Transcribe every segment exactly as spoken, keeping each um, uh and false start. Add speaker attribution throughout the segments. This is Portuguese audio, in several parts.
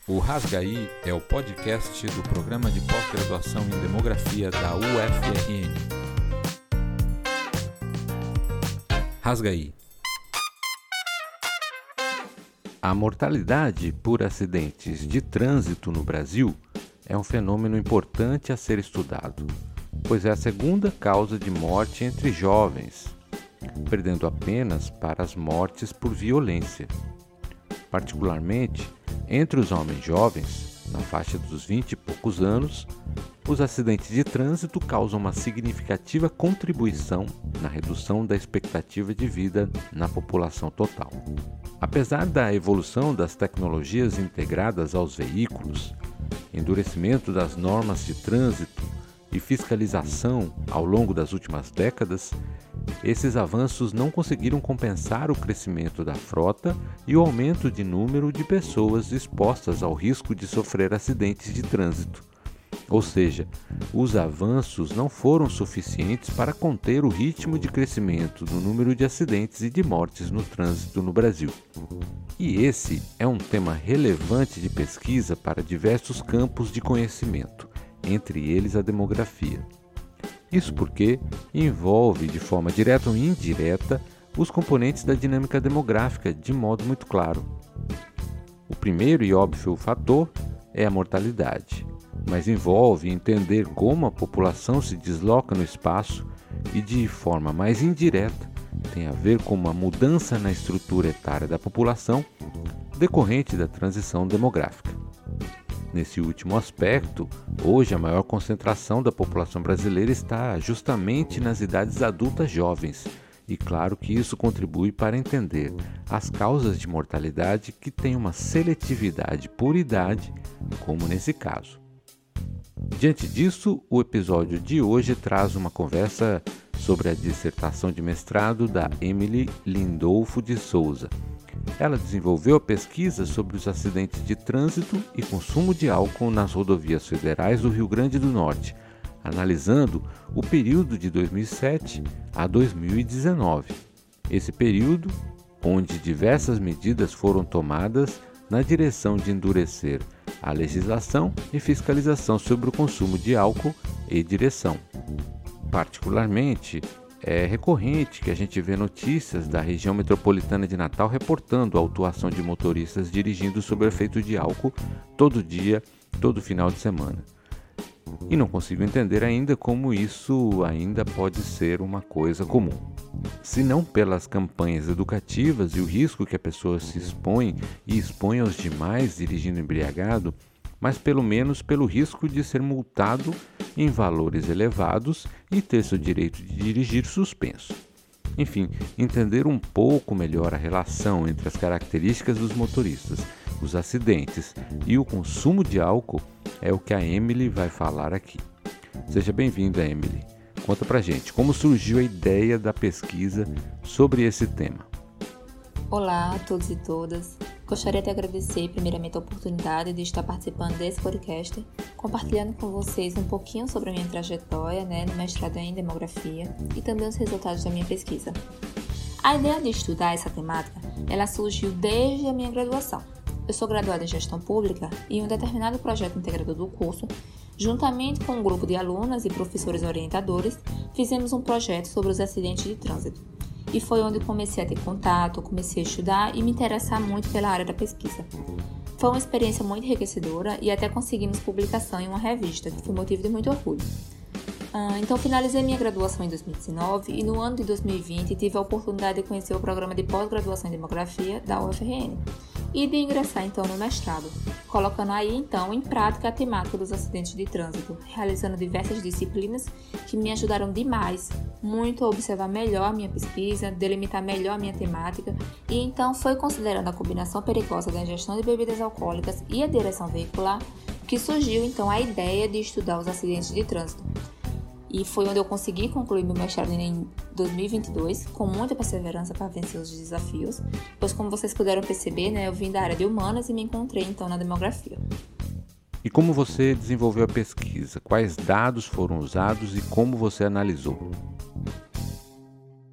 Speaker 1: O Rasgaí é o podcast do Programa de Pós-Graduação em Demografia da U F R N. Rasgaí. A mortalidade por acidentes de trânsito no Brasil é um fenômeno importante a ser estudado, pois é a segunda causa de morte entre jovens, perdendo apenas para as mortes por violência. Particularmente, entre os homens jovens, na faixa dos vinte e poucos anos, os acidentes de trânsito causam uma significativa contribuição na redução da expectativa de vida na população total. Apesar da evolução das tecnologias integradas aos veículos, endurecimento das normas de trânsito e fiscalização ao longo das últimas décadas, esses avanços não conseguiram compensar o crescimento da frota e o aumento de número de pessoas expostas ao risco de sofrer acidentes de trânsito. Ou seja, os avanços não foram suficientes para conter o ritmo de crescimento do número de acidentes e de mortes no trânsito no Brasil. E esse é um tema relevante de pesquisa para diversos campos de conhecimento, entre eles a demografia. Isso porque envolve, de forma direta ou indireta, os componentes da dinâmica demográfica de modo muito claro. O primeiro e óbvio fator é a mortalidade, mas envolve entender como a população se desloca no espaço e, de forma mais indireta, tem a ver com uma mudança na estrutura etária da população decorrente da transição demográfica. Nesse último aspecto, hoje a maior concentração da população brasileira está justamente nas idades adultas jovens, e claro que isso contribui para entender as causas de mortalidade que têm uma seletividade por idade, como nesse caso. Diante disso, o episódio de hoje traz uma conversa sobre a dissertação de mestrado da Emily Lindolfo de Souza. Ela desenvolveu a pesquisa sobre os acidentes de trânsito e consumo de álcool nas rodovias federais do Rio Grande do Norte, analisando o período de dois mil e sete a dois mil e dezenove. Esse período, onde diversas medidas foram tomadas na direção de endurecer a legislação e fiscalização sobre o consumo de álcool e direção. Particularmente, é recorrente que a gente vê notícias da região metropolitana de Natal reportando a autuação de motoristas dirigindo sob o efeito de álcool todo dia, todo final de semana. E não consigo entender ainda como isso ainda pode ser uma coisa comum. Se não pelas campanhas educativas e o risco que a pessoa se expõe e expõe aos demais dirigindo embriagado, mas pelo menos pelo risco de ser multado em valores elevados e ter seu direito de dirigir suspenso. Enfim, entender um pouco melhor a relação entre as características dos motoristas, os acidentes e o consumo de álcool é o que a Emily vai falar aqui. Seja bem-vinda, Emily. Conta pra gente como surgiu a ideia da pesquisa sobre esse tema.
Speaker 2: Olá a todos e todas. Gostaria de agradecer primeiramente a oportunidade de estar participando desse podcast, compartilhando com vocês um pouquinho sobre a minha trajetória, né, no mestrado em demografia e também os resultados da minha pesquisa. A ideia de estudar essa temática, ela surgiu desde a minha graduação. Eu sou graduada em gestão pública e em um determinado projeto integrador do curso, juntamente com um grupo de alunas e professores orientadores, fizemos um projeto sobre os acidentes de trânsito. E foi onde comecei a ter contato, comecei a estudar e me interessar muito pela área da pesquisa. Foi uma experiência muito enriquecedora e até conseguimos publicação em uma revista, que foi motivo de muito orgulho. Então, finalizei minha graduação em dois mil e dezenove e no ano de dois mil e vinte tive a oportunidade de conhecer o programa de pós-graduação em demografia da U F R N e de ingressar então no mestrado, colocando aí então em prática a temática dos acidentes de trânsito, realizando diversas disciplinas que me ajudaram demais, muito a observar melhor a minha pesquisa, delimitar melhor a minha temática e então foi considerando a combinação perigosa da ingestão de bebidas alcoólicas e a direção veicular que surgiu então a ideia de estudar os acidentes de trânsito. E foi onde eu consegui concluir meu mestrado em dois mil e vinte e dois, com muita perseverança para vencer os desafios, pois como vocês puderam perceber, né, eu vim da área de humanas e me encontrei então na demografia.
Speaker 1: E como você desenvolveu a pesquisa? Quais dados foram usados e como você analisou?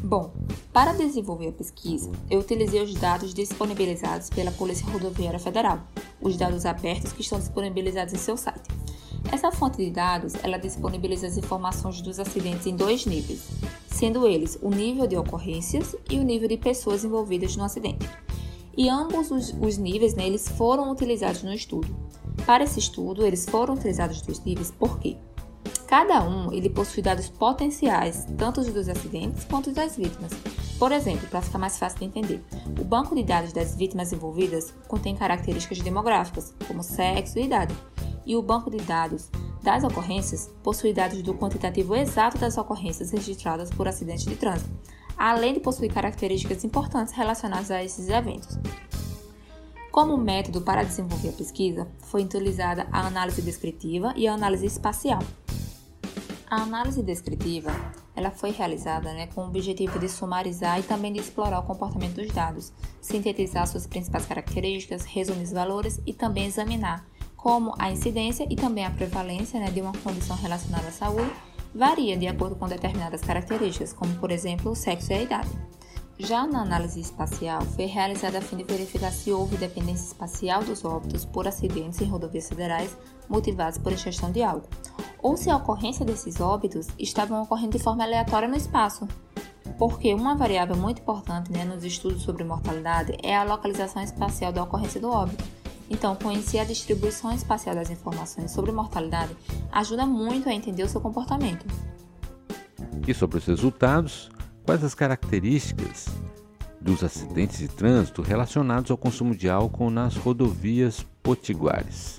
Speaker 2: Bom, para desenvolver a pesquisa, eu utilizei os dados disponibilizados pela Polícia Rodoviária Federal, os dados abertos que estão disponibilizados em seu site. Essa fonte de dados, ela disponibiliza as informações dos acidentes em dois níveis, sendo eles o nível de ocorrências e o nível de pessoas envolvidas no acidente. E ambos os, os níveis, né, eles foram utilizados no estudo. Para esse estudo, eles foram utilizados os dois níveis porque cada um ele possui dados potenciais, tanto dos acidentes quanto das vítimas. Por exemplo, para ficar mais fácil de entender, o banco de dados das vítimas envolvidas contém características demográficas, como sexo e idade, e o banco de dados das ocorrências possui dados do quantitativo exato das ocorrências registradas por acidentes de trânsito, além de possuir características importantes relacionadas a esses eventos. Como método para desenvolver a pesquisa, foi utilizada a análise descritiva e a análise espacial. A análise descritiva ela foi realizada né, com o objetivo de sumarizar e também de explorar o comportamento dos dados, sintetizar suas principais características, resumir os valores e também examinar como a incidência e também a prevalência né, de uma condição relacionada à saúde varia de acordo com determinadas características, como por exemplo o sexo e a idade. Já na análise espacial, foi realizada a fim de verificar se houve dependência espacial dos óbitos por acidentes em rodovias federais motivados por ingestão de álcool, ou se a ocorrência desses óbitos estavam ocorrendo de forma aleatória no espaço, porque uma variável muito importante né, nos estudos sobre mortalidade é a localização espacial da ocorrência do óbito. Então, conhecer a distribuição espacial das informações sobre mortalidade ajuda muito a entender o seu comportamento.
Speaker 1: E sobre os resultados, quais as características dos acidentes de trânsito relacionados ao consumo de álcool nas rodovias potiguares?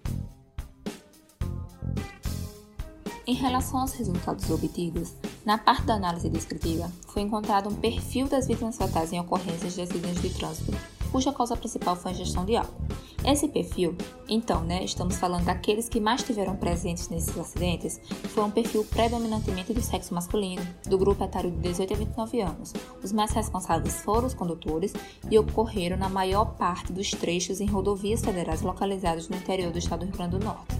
Speaker 2: Em relação aos resultados obtidos, na parte da análise descritiva, foi encontrado um perfil das vítimas fatais em ocorrências de acidentes de trânsito, cuja causa principal foi a ingestão de álcool. Esse perfil, então, né, estamos falando daqueles que mais estiveram presentes nesses acidentes, foi um perfil predominantemente do sexo masculino, do grupo etário de dezoito a vinte e nove anos. Os mais responsáveis foram os condutores e ocorreram na maior parte dos trechos em rodovias federais localizadas no interior do estado do Rio Grande do Norte.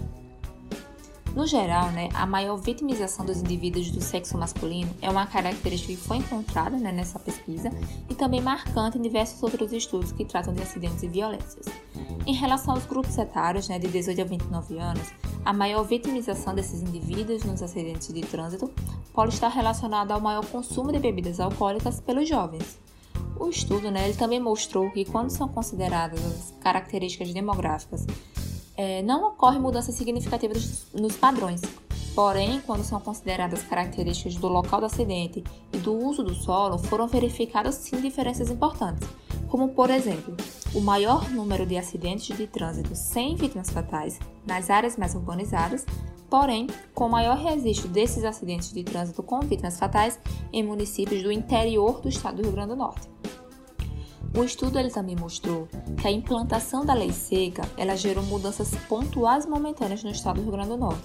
Speaker 2: No geral, né, a maior vitimização dos indivíduos do sexo masculino é uma característica que foi encontrada né, nessa pesquisa e também marcante em diversos outros estudos que tratam de acidentes e violências. Em relação aos grupos etários né, de dezoito a vinte e nove anos, a maior vitimização desses indivíduos nos acidentes de trânsito pode estar relacionada ao maior consumo de bebidas alcoólicas pelos jovens. O estudo né, ele também mostrou que quando são consideradas as características demográficas, É, não ocorre mudança significativa nos padrões, porém, quando são consideradas características do local do acidente e do uso do solo, foram verificadas sim diferenças importantes, como por exemplo, o maior número de acidentes de trânsito sem vítimas fatais nas áreas mais urbanizadas, porém, com maior registro desses acidentes de trânsito com vítimas fatais em municípios do interior do estado do Rio Grande do Norte. O estudo ele também mostrou que a implantação da lei seca ela gerou mudanças pontuais e momentâneas no estado do Rio Grande do Norte.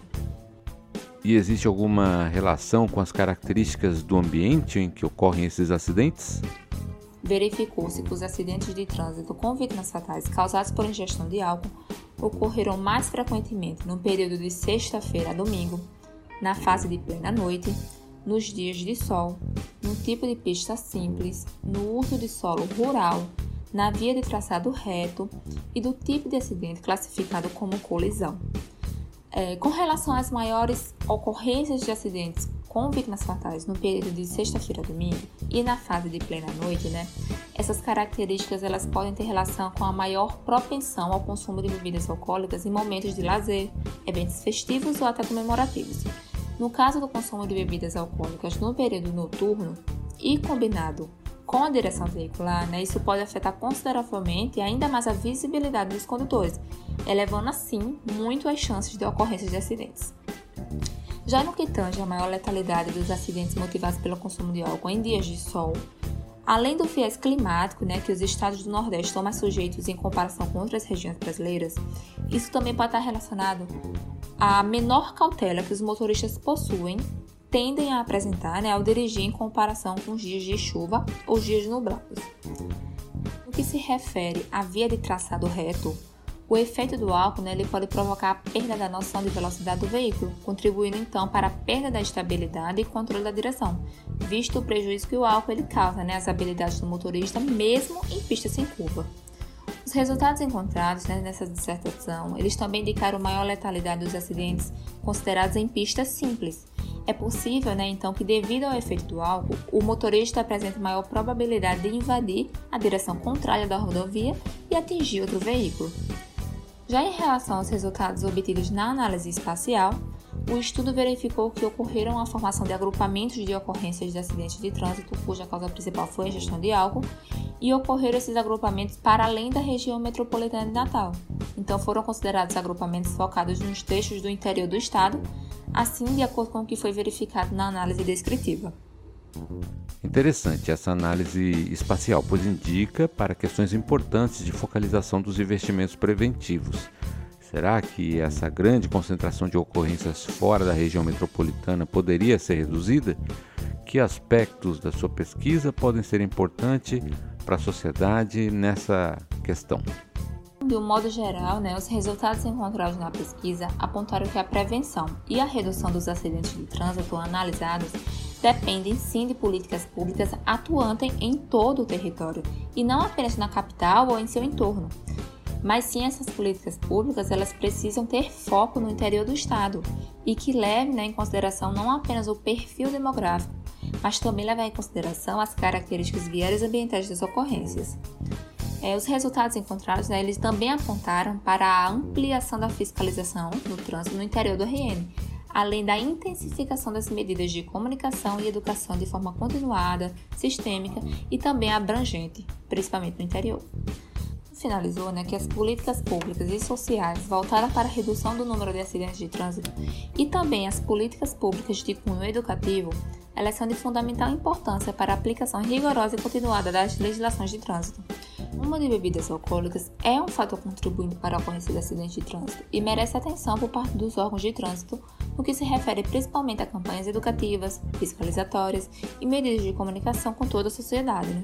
Speaker 1: E existe alguma relação com as características do ambiente em que ocorrem esses acidentes?
Speaker 2: Verificou-se que os acidentes de trânsito com vítimas fatais causados por ingestão de álcool ocorreram mais frequentemente no período de sexta-feira a domingo, na fase de plena noite, nos dias de sol, no tipo de pista simples, no uso de solo rural, na via de traçado reto e do tipo de acidente classificado como colisão. É, com relação às maiores ocorrências de acidentes com vítimas fatais no período de sexta-feira a domingo e na fase de plena noite, né, essas características elas podem ter relação com a maior propensão ao consumo de bebidas alcoólicas em momentos de lazer, eventos festivos ou até comemorativos. No caso do consumo de bebidas alcoólicas no período noturno e combinado com a direção veicular, né, isso pode afetar consideravelmente e ainda mais a visibilidade dos condutores, elevando assim muito as chances de ocorrência de acidentes. Já no que tange a maior letalidade dos acidentes motivados pelo consumo de álcool em dias de sol, além do viés climático, né, que os estados do Nordeste estão mais sujeitos em comparação com outras regiões brasileiras, isso também pode estar relacionado à menor cautela que os motoristas possuem, tendem a apresentar né, ao dirigir em comparação com os dias de chuva ou dias nublados. No que se refere à via de traçado reto, O efeito do álcool, né, ele pode provocar a perda da noção de velocidade do veículo, contribuindo então para a perda da estabilidade e controle da direção, visto o prejuízo que o álcool ele causa, né, às habilidades do motorista, mesmo em pista sem curva. Os resultados encontrados, né, nessa dissertação, eles também indicaram maior letalidade dos acidentes considerados em pistas simples. É possível, né, então, que devido ao efeito do álcool, o motorista apresente maior probabilidade de invadir a direção contrária da rodovia e atingir outro veículo. Já em relação aos resultados obtidos na análise espacial, o estudo verificou que ocorreram a formação de agrupamentos de ocorrências de acidentes de trânsito, cuja causa principal foi a ingestão de álcool, e ocorreram esses agrupamentos para além da região metropolitana de Natal. Então foram considerados agrupamentos focados nos trechos do interior do estado, assim de acordo com o que foi verificado na análise descritiva.
Speaker 1: Interessante essa análise espacial, pois indica para questões importantes de focalização dos investimentos preventivos. Será que essa grande concentração de ocorrências fora da região metropolitana poderia ser reduzida? Que aspectos da sua pesquisa podem ser importantes para a sociedade nessa questão?
Speaker 2: De um modo geral, né, os resultados encontrados na pesquisa apontaram que a prevenção e a redução dos acidentes de trânsito analisados dependem sim de políticas públicas atuantes em todo o território e não apenas na capital ou em seu entorno. Mas sim, essas políticas públicas elas precisam ter foco no interior do estado e que levem, né, em consideração não apenas o perfil demográfico, mas também levar em consideração as características viárias e ambientais das ocorrências. É, os resultados encontrados, né, eles também apontaram para a ampliação da fiscalização do trânsito no interior do R N, além da intensificação das medidas de comunicação e educação de forma continuada, sistêmica e também abrangente, principalmente no interior. Finalizou, né, que as políticas públicas e sociais voltadas para a redução do número de acidentes de trânsito e também as políticas públicas de cunho educativo, elas são de fundamental importância para a aplicação rigorosa e continuada das legislações de trânsito. O uso de bebidas alcoólicas é um fator contribuindo para a ocorrência de acidentes de trânsito e merece atenção por parte dos órgãos de trânsito no que se refere principalmente a campanhas educativas, fiscalizatórias e medidas de comunicação com toda a sociedade. Né?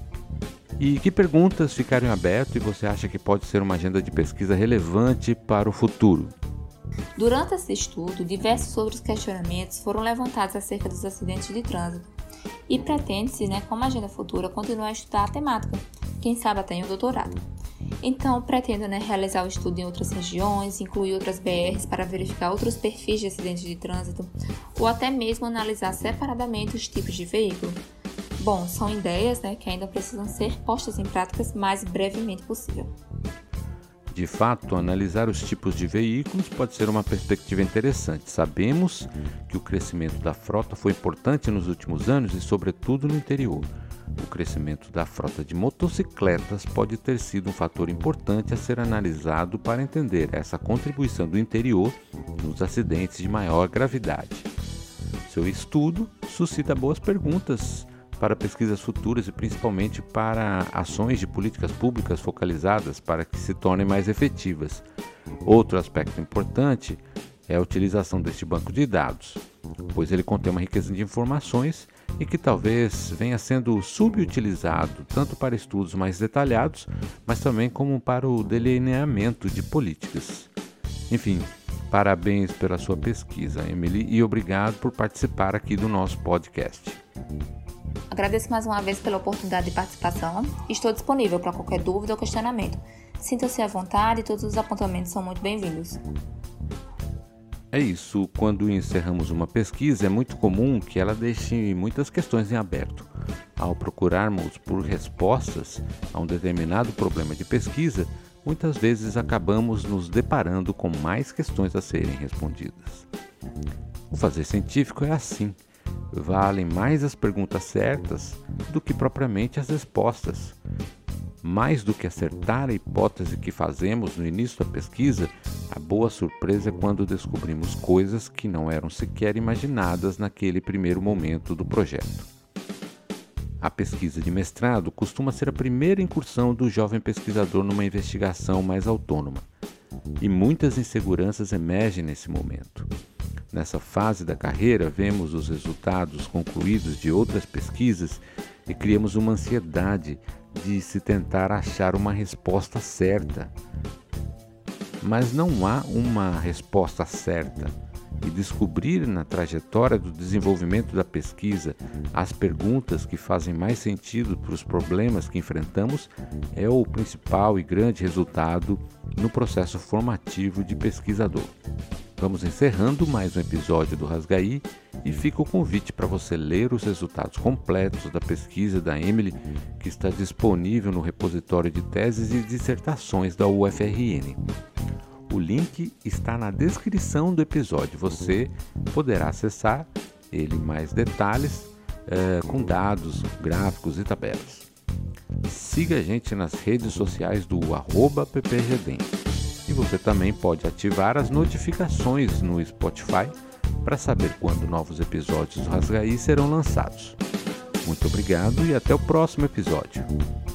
Speaker 1: E que perguntas ficaram em aberto e você acha que pode ser uma agenda de pesquisa relevante para o futuro?
Speaker 2: Durante esse estudo, diversos outros questionamentos foram levantados acerca dos acidentes de trânsito e pretende-se, né, como agenda futura, continuar a estudar a temática, quem sabe até em um doutorado. Então, pretendo, né, realizar o estudo em outras regiões, incluir outras B Rs para verificar outros perfis de acidentes de trânsito ou até mesmo analisar separadamente os tipos de veículo. Bom, são ideias, né, que ainda precisam ser postas em práticas mais brevemente possível.
Speaker 1: De fato, analisar os tipos de veículos pode ser uma perspectiva interessante. Sabemos que o crescimento da frota foi importante nos últimos anos e, sobretudo, no interior. O crescimento da frota de motocicletas pode ter sido um fator importante a ser analisado para entender essa contribuição do interior nos acidentes de maior gravidade. Seu estudo suscita boas perguntas para pesquisas futuras e principalmente para ações de políticas públicas focalizadas para que se tornem mais efetivas. Outro aspecto importante é a utilização deste banco de dados, pois ele contém uma riqueza de informações e que talvez venha sendo subutilizado tanto para estudos mais detalhados, mas também como para o delineamento de políticas. Enfim, parabéns pela sua pesquisa, Emily, e obrigado por participar aqui do nosso podcast.
Speaker 2: Agradeço mais uma vez pela oportunidade de participação e estou disponível para qualquer dúvida ou questionamento. Sinta-se à vontade e todos os apontamentos são muito bem-vindos.
Speaker 1: É isso, quando encerramos uma pesquisa, é muito comum que ela deixe muitas questões em aberto. Ao procurarmos por respostas a um determinado problema de pesquisa, muitas vezes acabamos nos deparando com mais questões a serem respondidas. O fazer científico é assim. Valem mais as perguntas certas do que propriamente as respostas. Mais do que acertar a hipótese que fazemos no início da pesquisa, a boa surpresa é quando descobrimos coisas que não eram sequer imaginadas naquele primeiro momento do projeto. A pesquisa de mestrado costuma ser a primeira incursão do jovem pesquisador numa investigação mais autônoma, e muitas inseguranças emergem nesse momento. Nessa fase da carreira, vemos os resultados concluídos de outras pesquisas e criamos uma ansiedade de se tentar achar uma resposta certa. mas não há uma resposta certa. E descobrir na trajetória do desenvolvimento da pesquisa as perguntas que fazem mais sentido para os problemas que enfrentamos é o principal e grande resultado no processo formativo de pesquisador. Vamos encerrando mais um episódio do Rasgaí e fica o convite para você ler os resultados completos da pesquisa da Emily, que está disponível no repositório de teses e dissertações da U F R N. O link está na descrição do episódio. Você poderá acessar ele em mais detalhes, é, com dados, gráficos e tabelas. Siga a gente nas redes sociais do arroba ppgdem. E você também pode ativar as notificações no Spotify para saber quando novos episódios do Rasgaí serão lançados. Muito obrigado e até o próximo episódio.